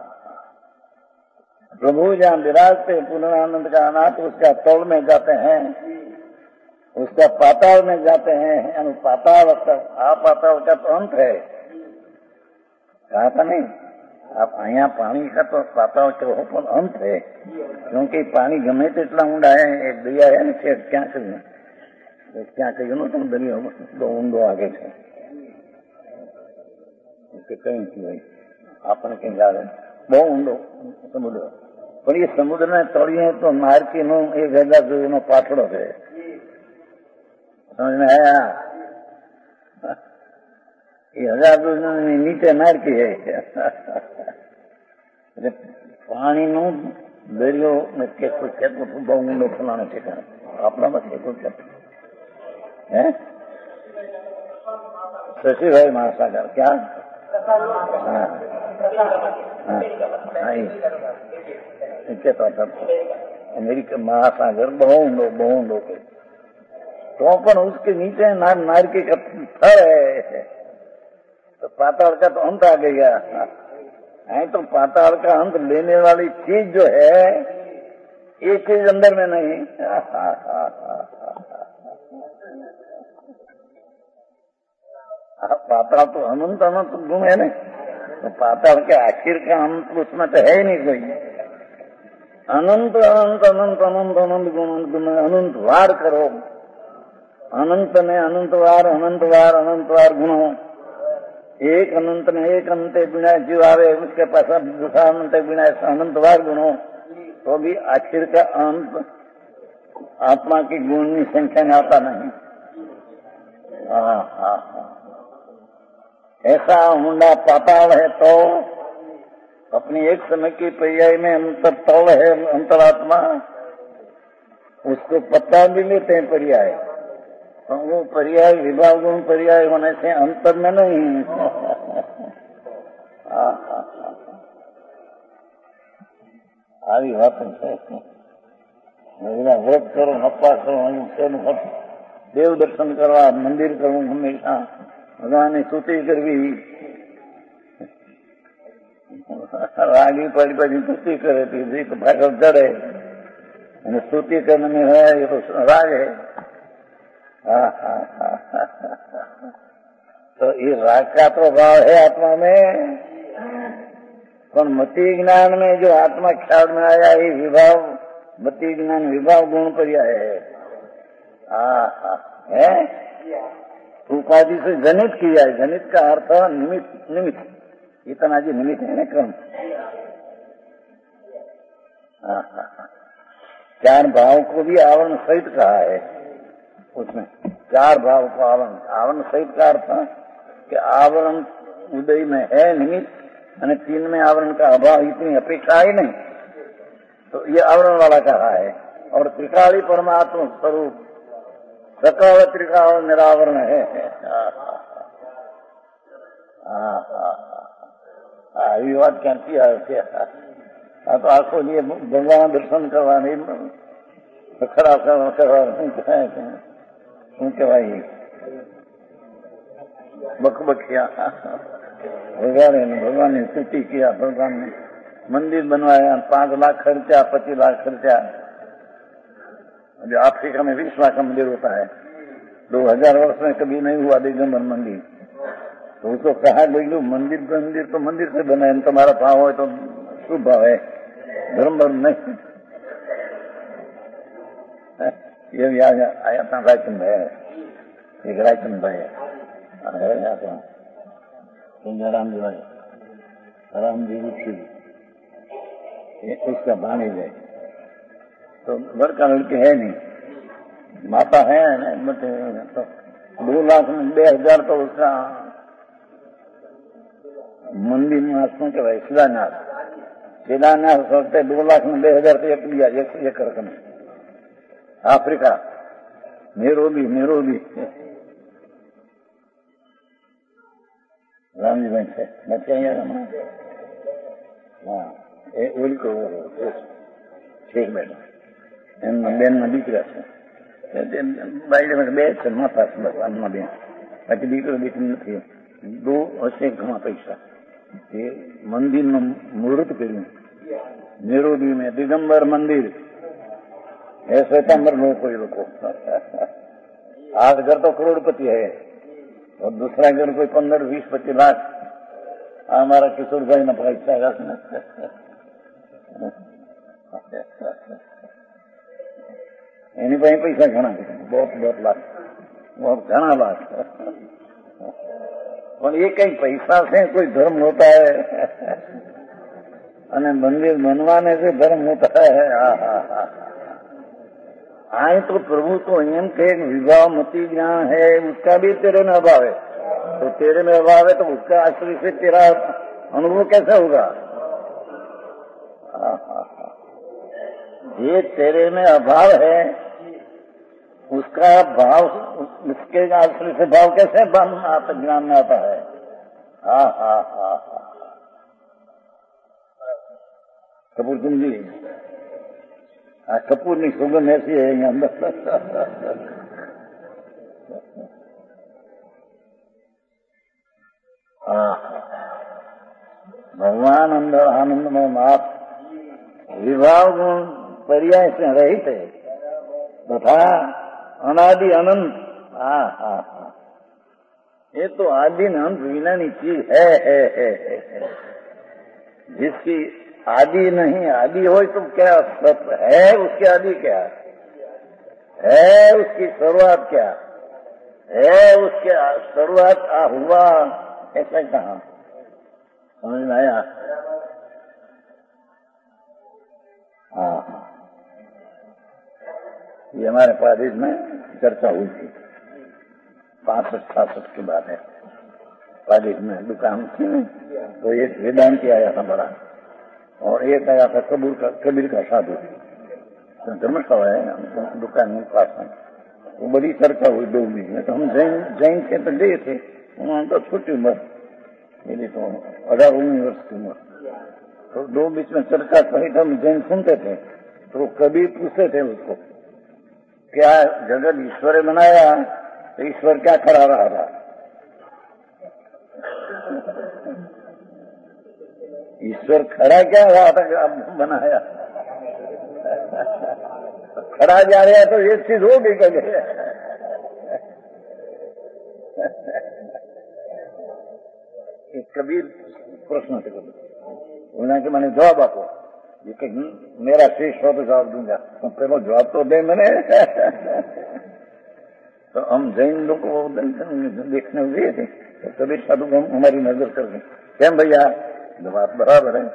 प्रभु जहाँ विराजते पूर्णानंद का अनाथ, उसका तौल में जाते हैं, उसका पाताल में जाते हैं। पाताल आ पाताल का तो अंत है, कहा था नहीं आप यहाँ पानी का तो पाताल के ऊपर अंत है। क्योंकि पानी गमे तेटला ऊंडा है, एक दरिया है ना, क्या करिए क्या कहिए नो, तुम दरिया दो ऊंडो आगे है कहीं थी भाई, आपने कहीं जा रहे बहुत ऊंडो समुद्र, पर ये समुद्र में तળિયે तो मार्की नो एक हजार जो नो पाथड़ो है। समझ में आया? ये हजार जो नीचे मार्की है। पानी नो दरियो में केको केको बहुत ऊंडो फलाने ठिकाने अपना मत केको केको है। शशि भाई महासागर क्या? हाँ हाँ, कहता था अमेरिका महासागर बहु ऊंडो बहु ऊंडो के, तो पण उसके नीचे नार नार के थर है, तो पाताल का तो अंत आ गया है। तो पाताल का अंत लेने वाली चीज जो है ये चीज अंदर में नहीं। पाताल तो अनंत अनंत गुण है ना, तो पाताल के आखिर का अंत उसमें तो है ही नहीं कोई। अनंत अनंत अनंत अनंत अनंत गुण गुण अनंत वार करो, अनंत में अनंत वार अनंत वार अनंत वार गुणों, एक अनंत में एक अनंत बिना जीव आवे उसके पास दूसरा अनंत बिना अनंत वार गुणों, तो भी आखिर का अंत आत्मा की गुण की संख्या में आता नहीं। हाँ हाँ हाँ, ऐसा ऊंडा पाताल है तो अपनी एक समय की पर्याय में अंतर तल है अंतरात्मा, उसको पता भी लेते हैं पर्याय, तो वो पर्याय विभाग गुण पर्याय होने से अंतर में नहीं। આવી વાત છે। વ્રત કરો, નપ્પા કરો, દેવ દર્શન કરવા, મંદિર કરવું, હંમેશા ભગવાનની સ્તુતિ કરવી, રાગી પડી પછી સ્તુતિ કરે તો ભાગવ ચડે, અને સ્તુતિ કરવાની હોય એ તો રાગ है। हाँ हाँ हाँ हाँ, तो ये राग का प्रभाव है आत्मा में, पर मति ज्ञान में जो आत्मा ख्याल में आया ये विभाव, मति ज्ञान विभाव गुण पर्याय है। हाँ हाँ है, उपाधि से जनित किया है। जनित का अर्थ निमित्त, निमित्त इतना जी निमित्त है ना क्रम। हाँ हाँ हाँ, चार भाव को भी आवरण सहित कहा है, उसमें चार भाव को आवरण, आवरण सहित का अर्थ कि आवरण उदय में है निमित्त, અને तीन में आवरण का अभाव, इतनी अपेक्षा ही नहीं, तो ये आवरण वाला कहा है। और त्रिकाली परमात्मा स्वरूप सकल त्रिकाल निरावरण है। આવી વાત ક્યાંથી આવશે? આ તો આખો જે ભગવાન દર્શન કરવાની ખરા કરવા શું કહેવાય બકબકિયા भगवान भगवान ने स्तुति किया, भगवान ने मंदिर बनवाया, पांच लाख खर्चा, पच्चीस लाख खर्चा। जो अफ्रीका में बीस लाख का मंदिर होता है, दो हजार वर्ष में कभी नहीं हुआ दिगंबर मंदिर, तो उसको कहा गई मंदिर मंदिर तो मंदिर से बना है, तुम्हारा भाव है तो शुभ भाव है, धर्म धर्म नहीं। ये भी आया, आया था रायचंद भाई, एक रायचंद भाई है राम जी भाई, राम जी रुचि उसका भाणी है, तो लड़का लड़के है नहीं, माता है ना, तो दो लाख में बे हजार तो उसका मंदिर में आसमान के भाई शिलान्यास, शिलान्यास सोचते दो लाख में बे हजार तो एक लिया, एक एक रकम अफ्रीका नेरोबी नेरोबी रामजी भाई છે નથી અહીંયા હા એ ઓલકો ઠીક બેટા એમના બેનના દીકરા છે, બાયડીમાં બે છે, માતા છે બસ, આમના બેન, બાકી દીકરો દીકરી નથી। દો હશે ઘણા પૈસા, એ મંદિરનું મુહૂર્ત કર્યું नेरोबी में, दिगंबर मंदिर है, श्वेतांबर लोग कोई लोग आठ घर तो करोड़पति है, और दूसरा घर कोई पंद्रह बीस पच्चीस लाख। हमारा किशोर भाई न पैसा एनी भाई पैसा घना बहुत बहुत लाख, बहुत घना लाख। पर ये कई पैसा से कोई धर्म होता है, અને मंदिर बनवाने से धर्म होता है। आए तो प्रभु तो एम के विवाह मति ज्ञान है, उसका भी तेरे में अभाव है, तो तेरे में अभाव है तो उसका आश्रय से तेरा अनुभव कैसे होगा? ये तेरे में अभाव है, उसका भाव, उसके आश्रय से भाव कैसे ज्ञान में आता है? हाँ हाँ हाँ हाँ कपूर सिंह जी, આ કપૂરની સુગંધ એસી है અહીંયા અંદર. હા, ભગવાન અંદર આનંદમય માપ વિભાવ ગુણ पर्याय से रहित है तथा अनादि अनंत. हाँ हाँ हाँ, ये तो आदि न अंत विनानी चीज है, है, है, है, है. जिसकी आदि नहीं, आदि हो तो क्या सत्य है, उसकी आदि क्या है, उसकी शुरुआत क्या है, उसके शुरुआत आ हुआ ऐसा कहा समझ में आया. हाँ, ये हमारे पारिश में चर्चा हुई थी, पांसठ छासठ की बात है. पारिश में दुकान थी तो एक वेदांती आया था बड़ा, और एक आया था कबूर का कबीर का साधु. धर्मशाला है दुकान के पास में. वो बड़ी चर्चा हुई दो बीच में. तो हम जैन जैन के तो गए थे, उन्होंने तो छोटी उम्र, मेरी तो अठारह उन्नीस वर्ष की उम्र. तो दो बीच में चर्चा कही तो हम जैन सुनते थे. तो कबीर पूछते थे उसको, क्या जगत ईश्वर बनाया तो ईश्वर क्या करा रहा था? ईश्वर खड़ा क्या रहा था कि अब बनाया? खड़ा जा रहा तो ये चीज हो गई कभी. कबीर प्रश्न थे, उन्होंने कि मैंने जवाब आपको, ये कहीं मेरा शेष हो तो जवाब दूंगा, तो पहले जवाब तो दे मैंने. तो हम जैन लोग को देखने गए थे तो कबीर साधु को हमारी नजर कर दी. क्या भैया बात बराबर है.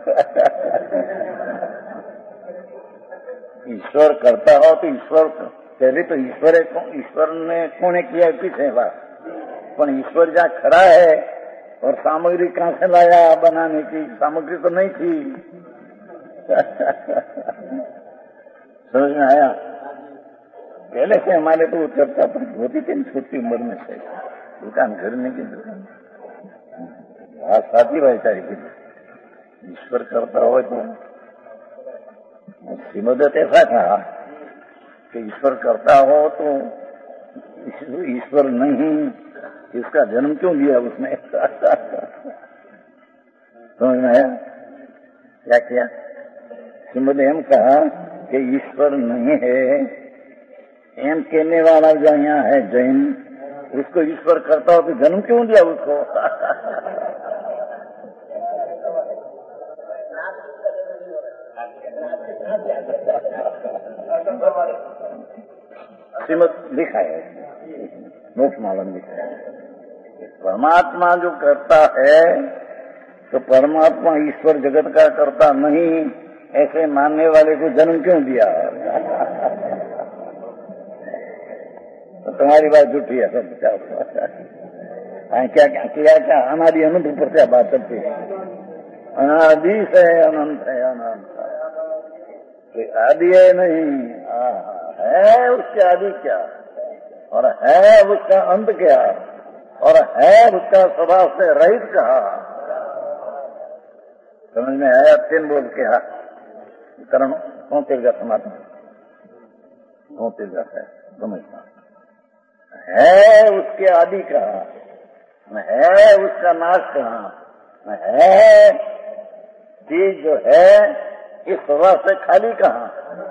ईश्वर करता हो तो ईश्वर पहले तो ईश्वर ईश्वर ने कोने किया पीछे बात, पर ईश्वर जहाँ खड़ा है और सामग्री कहाँ से लाया बनाने की? सामग्री तो नहीं थी. समझ में आया. पहले से हमारे तो चर्चा पर होती थी छोटी उम्र में से, दुकान घरने की दुकान साथी भाईचारे की. ईश्वर करता हो तो श्रीमदत ऐसा था कि ईश्वर करता हो तो ईश्वर नहीं, इसका जन्म क्यों दिया उसने? समझ में आया क्या किया? श्रीमद एम कहा कि ईश्वर नहीं है, एम कहने वाला जो यहाँ है जैन, उसको ईश्वर करता हो तो जन्म क्यों दिया उसको? श्रीमद लिखा है, मोक्ष मालूम लिखा है. परमात्मा जो करता है तो परमात्मा ईश्वर जगत का करता नहीं, ऐसे मानने वाले को जन्म क्यों दिया? तो तुम्हारी बात झूठी है सब. क्या क्या क्या किया क्या? अनादि अनंत ऊपर से बात करती है. अनादि से अनंत है, अनंत आदि है नहीं, है उसके आदि क्या, और है उसका अंत क्या, और है उसका स्वभाव से रहित कहा. समझ में आया? तीन बोल के हा करण कौन तेरगा समाधान कौन तेरगा है समझना. है उसके आदि कहा, है उसका नाश कहा, है चीज जो है इस स्वभाव से खाली कहा.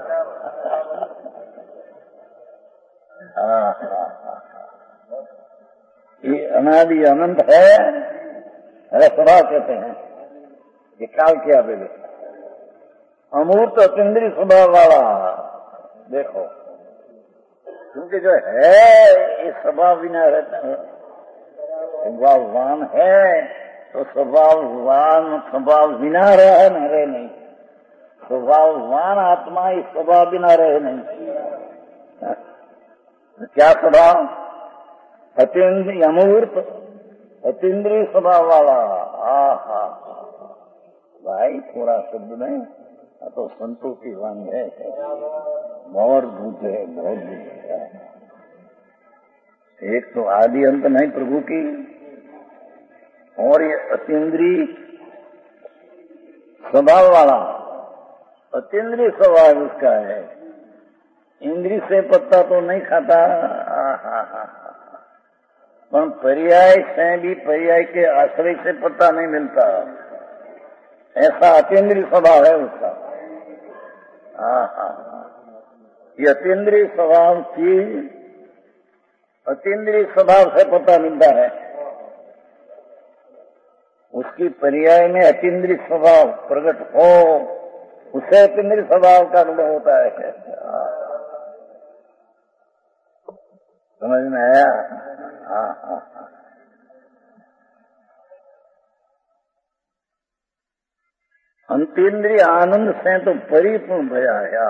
ये अनादि अनंत है, अरे स्वभाव कहते हैं. ये काल किया बेले अमूर्त अतीन्द्रिय स्वभाव वाला. देखो, क्योंकि जो है ये स्वभाव बिना रहता है. स्वभाववान है तो स्वभाववान स्वभाव बिना रहे न रहे नहीं. स्वभाववान आत्मा इस स्वभाव बिना रहे नहीं. क्या स्वभाव? अतीन्द्रिय अमूर्त अतीन्द्रिय स्वभाव वाला. आहा भाई थोड़ा शब्द में तो संतों की वाणी है, बहुत बुद्ध है, बहुत बुद्ध है. एक तो आदि अंत नहीं प्रभु की, और ये अतीन्द्रिय स्वभाव वाला, अतीन्द्रिय स्वभाव उसका है. इंद्री से पत्ता तो नहीं खाता, पर पर्याय से भी पर्याय के आश्रय से पत्ता नहीं मिलता, ऐसा अतीन्द्रिय स्वभाव है उसका। हाँ हाँ, ये अतीन्द्रिय स्वभाव की अतीन्द्रिय स्वभाव से पता मिलता है, उसकी पर्याय में अतीन्द्रिय स्वभाव प्रकट हो, उसे अतीन्द्रिय स्वभाव का अनुभव होता है। समझ में आया? हाँ हाँ हाँ। अंतीन्द्रिय आनंद से तो परिपूर्ण भया है।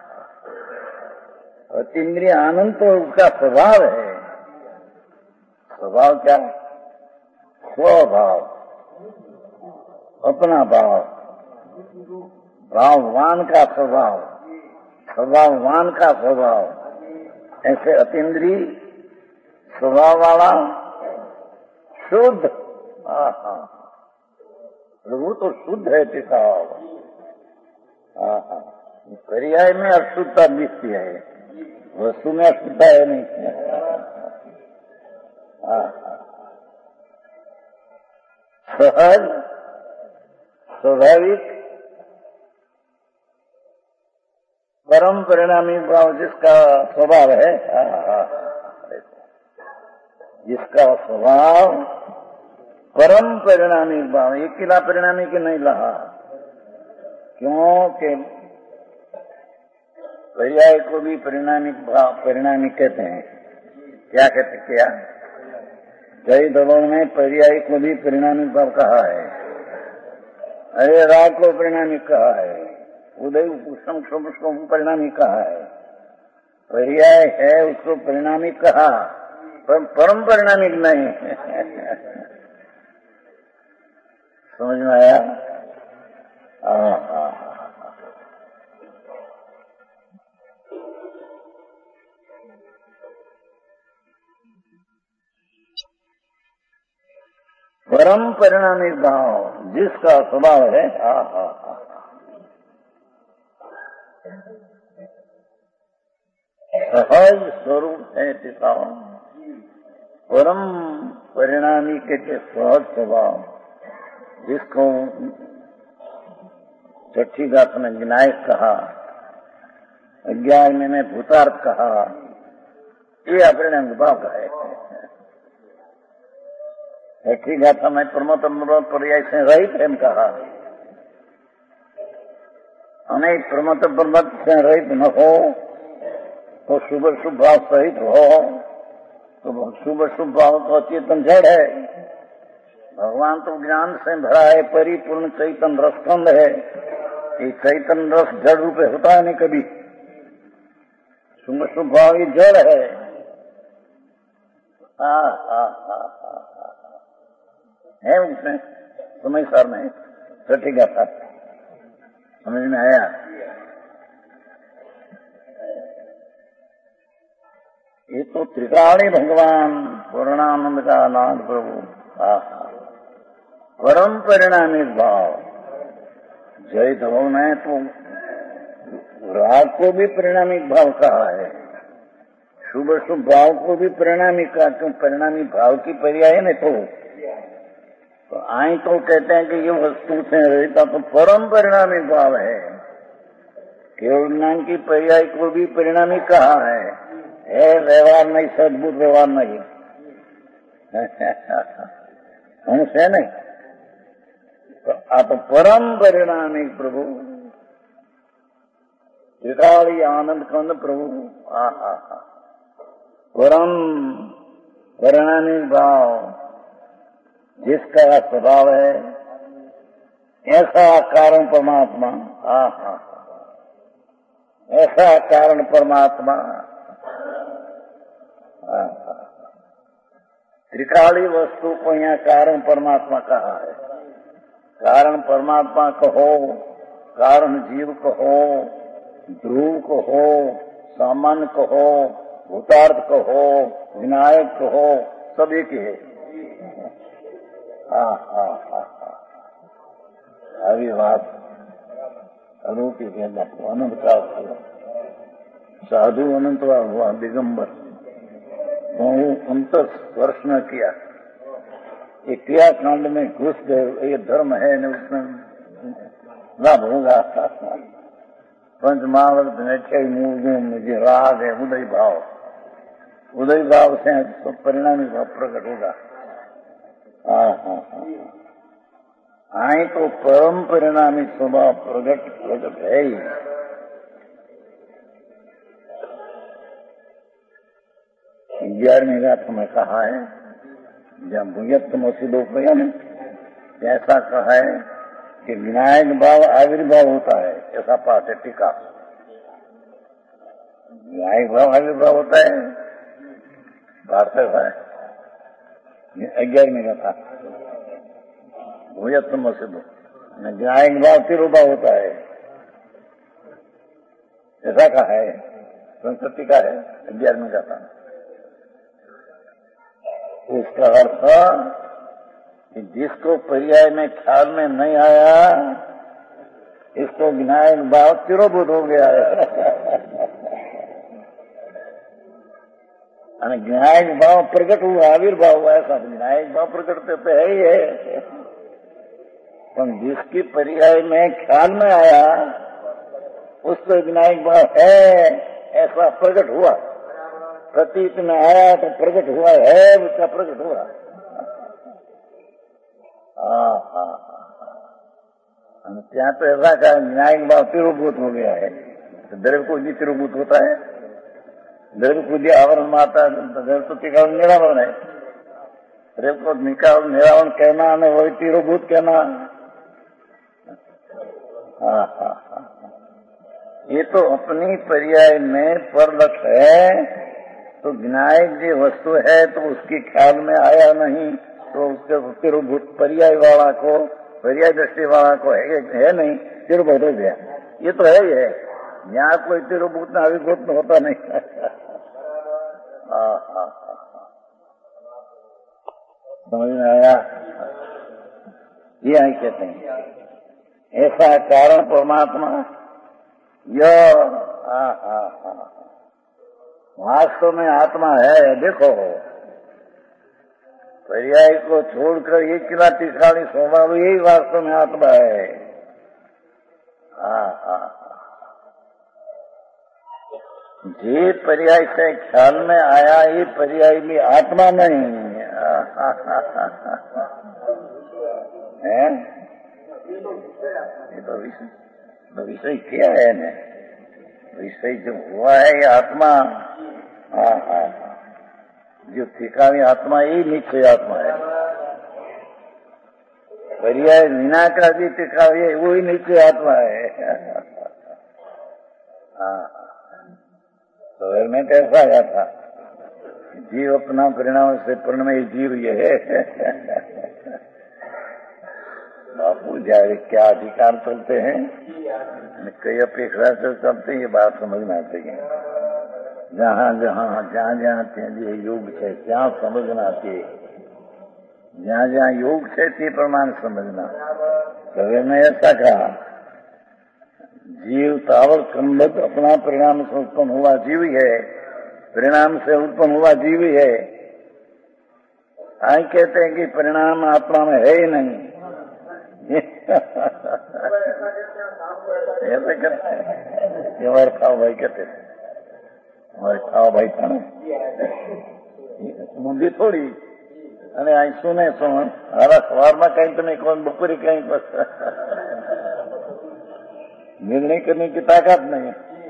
अतीन्द्रिय आनंद तो उसका स्वभाव है। स्वभाव क्या? स्वभाव, अपना भाव, भाववान का स्वभाव, स्वभाववान का स्वभाव, ऐसे अतीन्द्रिय स्वभाव वाला शुद्ध। हाँ हाँ, प्रभु तो शुद्ध है पिता। हाँ हाँ, पर्याय में अशुद्धता दिखती है, वस्तु में अशुद्धता है नहीं। हाँ हाँ, सहज स्वाभाविक परम परिणामी भाव जिसका स्वभाव है। हाँ हाँ, जिसका स्वभाव परम परिणामी भाव, एक किला परिणामी के नहीं लहा, क्योंकि पर्याय को भी परिणामी भाव परिणामी कहते हैं। क्या कहते क्या? जय दबों ने पर्याय को भी परिणामी भाव कहा है, अरे राग को परिणामी कहा है, उदय पुष्पम को परिणामी कहा है। पर्याय है उसको परिणामी कहा, पर परम परिणामी नहीं। समझ में आया? हाँ हाँ, परम परिणामी भाव जिसका स्वभाव है। हाँ हाँ हाँ, सहज स्वरूप है पिता, परम परिणामी के सहज स्वभाव, जिसको छठी गाथ में विनायक कहा, ग्यारहवें में भूतार्थ कहा, ये अपरिणामी भाव का है। छठी गाथा में प्रमोद पर्याय से रहित है कहा, अनेक प्रमोद पर्वत से रहित न हो तो शुभ शुभ भाव सहित हो, तो शुभ शुभ भाव तो चेतन जड़ है। भगवान तो ज्ञान से भरा है, परिपूर्ण चैतन रसखंड है। ये चैतन रस जड़ रूप होता है नहीं कभी, शुभ शुभ भाव ये जड़ है। हाँ हाँ हाँ हाँ है उसमें समय सार में छठी गाथा। समझ में आया? ये तो त्रिकाणी भगवान पूर्णानंद का नाथ प्रभु, परम परिणामी भाव। जय धवो ने तो राग को भी परिणामी भाव कहा है, शुभ शुभ भाव को भी परिणामी कहा, क्यों? परिणामी भाव की पर्याय नहीं तो, तो आई तो कहते हैं कि ये वस्तु से रहता तो परम परिणामी भाव है। केवल ज्ञान की पर्याय को भी परिणामी कहा है, है व्यवहार नहीं, सद्भुत व्यवहार नहीं। हमसे नहीं, तो आप परम परिणामी प्रभु, त्रिकाली आनंद कंद प्रभु। हा हा हा, परम परिणामी भाव जिसका स्वभाव है, ऐसा कारण परमात्मा। हा हा, ऐसा कारण परमात्मा। त्रिकाली वस्तु को यहाँ कारण परमात्मा कहा है। कारण परमात्मा कहो, कारण जीव कहो, ध्रुव कहो, सामान्य कहो, भूतार्थ कहो, विनायक कहो, सब एक ही है। हाँ हाँ हाँ हाँ, अभी बात रूपी के अनंत का साधु अनंतवा हुआ दिगंबर, वो अंतर स्पर्श न किया, ये क्रियाकांड में घुस गए, ये धर्म है न उसमें लाभ होगा। पंच महावर्त निश्चय मूल मुझे राग है उदय भाव, उदय भाव से तो परिणामी भाव प्रकट होगा। हाँ हाँ हाँ आए तो परम परिणामी स्वभाव प्रकट प्रकट है ही। ग्यारहवीं गाथा में कहा है, जब भूयत्तम सिद्धो किया न, ऐसा कहा है कि विनायक भाव आविर्भाव होता है, ऐसा पाठ है टीका। विनायक भाव आविर्भाव होता है, वार्ता है ग्यारहवीं गाथा भूयत्तम सिद्धो, विनायक भाव तिरुभाव होता है, ऐसा कहा है संस्कृत टीका है ग्यारहवीं गाथा। उसका अर्थ कि जिसको पर्याय में ख्याल में नहीं आया, इसको विनायक भाव तिरोभूत हो गया है। विनायक भाव प्रकट हुआ, आविर्भाव हुआ, ऐसा विनायक भाव प्रकट तो है ही है, पर जिसकी पर्याय में ख्याल में आया उसको विनायक भाव है ऐसा प्रकट हुआ, प्रतीत में आया तो प्रकट हुआ है, उसका प्रकट हुआ। हाँ हाँ हाँ ત્યાં तो ऐसा का विनायक भाव तिरुभूत हो गया है। तो द्रव्य को भी तिरुभूत होता है, द्रव्य को भी आवरण माता, द्रव्य तो टिकाव निरावरण है, द्रव्य को निकाल निरावरण कहना और वही तिरुभूत कहना। हाँ हाँ हाँ ये तो अपनी पर्याय में परलक्ष है, तो विनायक जी वस्तु है तो उसकी ख्याल में आया नहीं, तो उसके तिरुभूत पर्याय वाला को, पर्याय दृष्टि वाला को है, है नहीं, तिरुभूत हो गया। ये तो है ही है, यहाँ कोई तिरुभूत में आविर्भूत होता नहीं। हाँ हाँ हाँ समझ में आया? ये आई कहते हैं ऐसा कारण परमात्मा यो। हाँ हाँ हाँ वास्तव में आत्मा है। देखो पर्याय को छोड़कर ये किला टिकाणी स्वभाव यही वास्तव में आत्मा है। हाँ हाँ ये पर्याय से ख्याल में आया, ये पर्याय भी आत्मा नहीं है। ये तो विषय तो विषय क्या है न, विषय जो हुआ है ये आत्मा। हाँ हाँ जो ठिकानी आत्मा यही निश्चय आत्मा है, पर्याय विना का भी टिकावी वही निश्चय आत्मा है। हाँ तो में कैसा आया था, जीव अपना परिणाम से परिणमय जीव ये है। बापू जाए क्या अधिकार चलते हैं, कई अपेक्षा से चलते हैं, ये बात समझना चाहिए। जहाँ जहाँ जहाँ जहाँ ये योग है ત્યાં समझना चाहिए, जहाँ जहाँ योग है ते प्रमाण समझना। कभी ने ऐसा कहा जीव तावल क्रमबद्ध अपना परिणाम से उत्पन्न हुआ जीव ही है, परिणाम से उत्पन्न हुआ जीव ही है। आई कहते हैं कि परिणाम आत्मा में है ही नहीं। ऐसे कहते हैं, ये हमारे खाओ भाई कहते थे, हमारे खाओ भाई था ना मुंडी थोड़ी અને અહીં સુને શું હારા સવારમાં કઈ તો નહીં, કોઈ બપોરે કઈ બસ निर्णय करने की ताकत नहीं।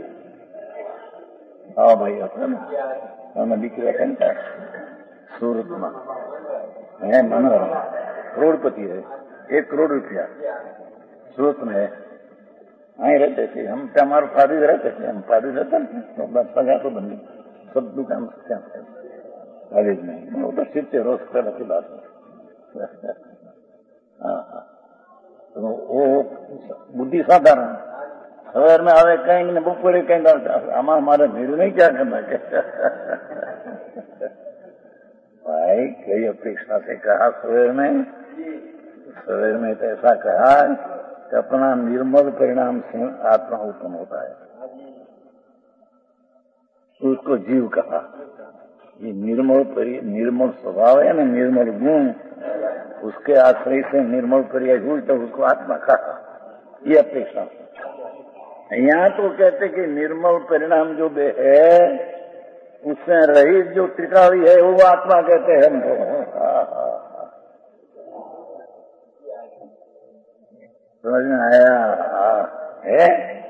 हाँ भाई अपना ना દીકરા कहता सूरत में है मनोरमा करोड़पति है, एक करोड़ रुपया सूरत में है। वहीं रहते थे हम, हमारे फादी रहते थे, हम फादी रहते तो बस सगा तो बंदी सब दुकान क्या कॉलेज में वो तो सिर्फ रोज कर की बात है। हाँ हाँ तो वो बुद्धि साधारण सवेर में आवे कहीं ने बपोरे कहीं हमारा हमारे निर्णय क्या करना क्या भाई कई अपेक्षा से कहा सवेर में, सवेर में तो ऐसा कहा कि अपना निर्मल परिणाम से आत्मा उत्पन्न होता है। उसको जीव कहा। ये निर्मल पर्याय, निर्मल स्वभाव है ना, निर्मल गुण, उसके आश्रय से निर्मल पर्याय हुई तो उसको आत्मा कहा। ये अपेक्षा। यहाँ तो कहते कि निर्मल परिणाम जो बे है उससे रहित जो त्रिकाली है वो आत्मा कहते हैं हमको। समझ में आया? है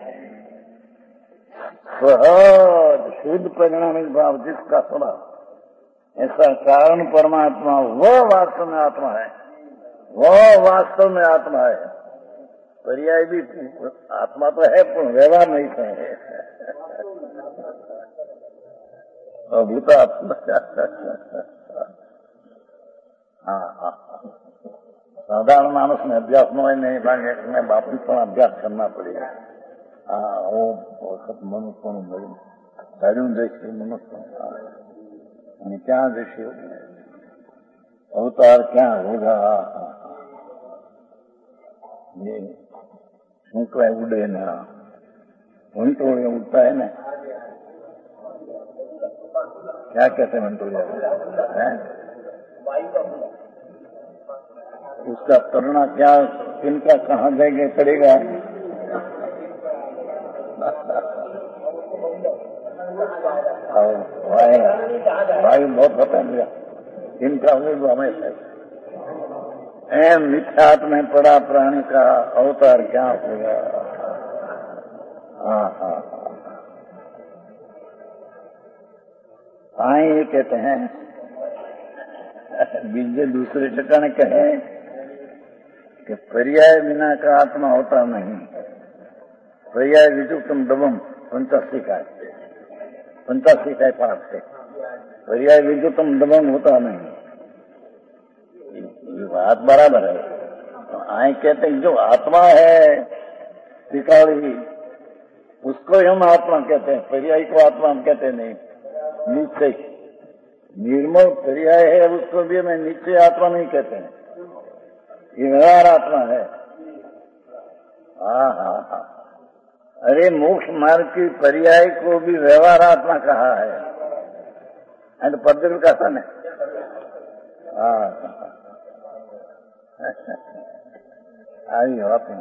सहज शुद्ध परिणामिक भाव जिसका स्वभाव ऐसा कारण परमात्मा, वह वास्तव में आत्मा है, वह वास्तव में आत्मा है। पर्याय भी आत्मा तो है पर व्यवहार नहीं है। अभूत आत्मा। हाँ हाँ साधारण मानस में अभ्यास न नहीं मांगे, मैं बापू पर अभ्यास करना पड़ेगा। हाँ वो वक्त मनुष्य મળ્યું સારું દ્રશ્ય મનુષ્ય અને क्या दृश्य अवतार क्या होगा। ये शुक्ला उड़े ना वंटोड़िया उड़ता है ना, क्या कहते हैं वंटोड़िया है? उसका तरुणा क्या किनका कहाँ जाएंगे पड़ेगा। वायु बहुत होता है इनका वो हमेशा एम मिथ्यात में पड़ा प्राणी का अवतार क्या होगा। हाँ हाँ हाँ ये कहते हैं बीजे दूसरे ठिकाने कहे कि पर्याय बिना का आत्मा होता नहीं। पर्याय विजुक्तम दबम पंचासी का पंचासी का पाठ से पर्याय विजुक्तम दबम होता नहीं। ये बात बराबर है। तो आए कहते हैं जो आत्मा है त्रिकाली उसको हम आत्मा कहते हैं, पर्याय को आत्मा हम कहते नहीं। निश्चय निर्मल पर्याय है उसको भी हमें निश्चय आत्मा नहीं कहते हैं, ये व्यवहार आत्मा है। हाँ हाँ हाँ अरे मोक्ष मार्ग की पर्याय को भी व्यवहार आत्मा कहा है एंड पद्धति का सन है। हाँ आई हो आप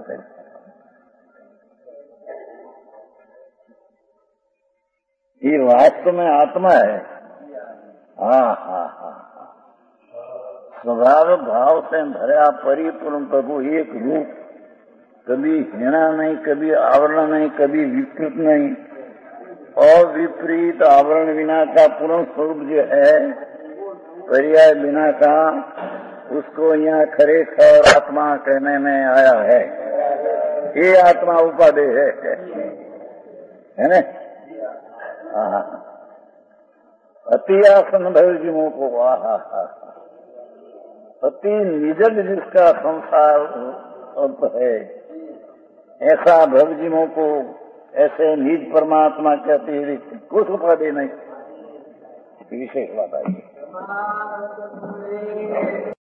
ये वास्तव में आत्मा है। हाँ हाँ हाँ स्वभाव भाव से भरा परिपूर्ण प्रभु एक रूप, कभी हिणा नहीं, कभी आवरण नहीं, कभी विकृत नहीं, और विपरीत आवरण बिना का पूर्ण स्वरूप जो है पर्याय बिना का, उसको यहाँ खरेखर आत्मा कहने में आया है। ये आत्मा उपाधि है, है ना? हाँ अति आसन भवजीवों को आहा अति निजल जिसका संसार अर्थ है, ऐसा भवजीवों को ऐसे निज परमात्मा कहते हुए कुछ उपाधि नहीं। विशेष बात आई।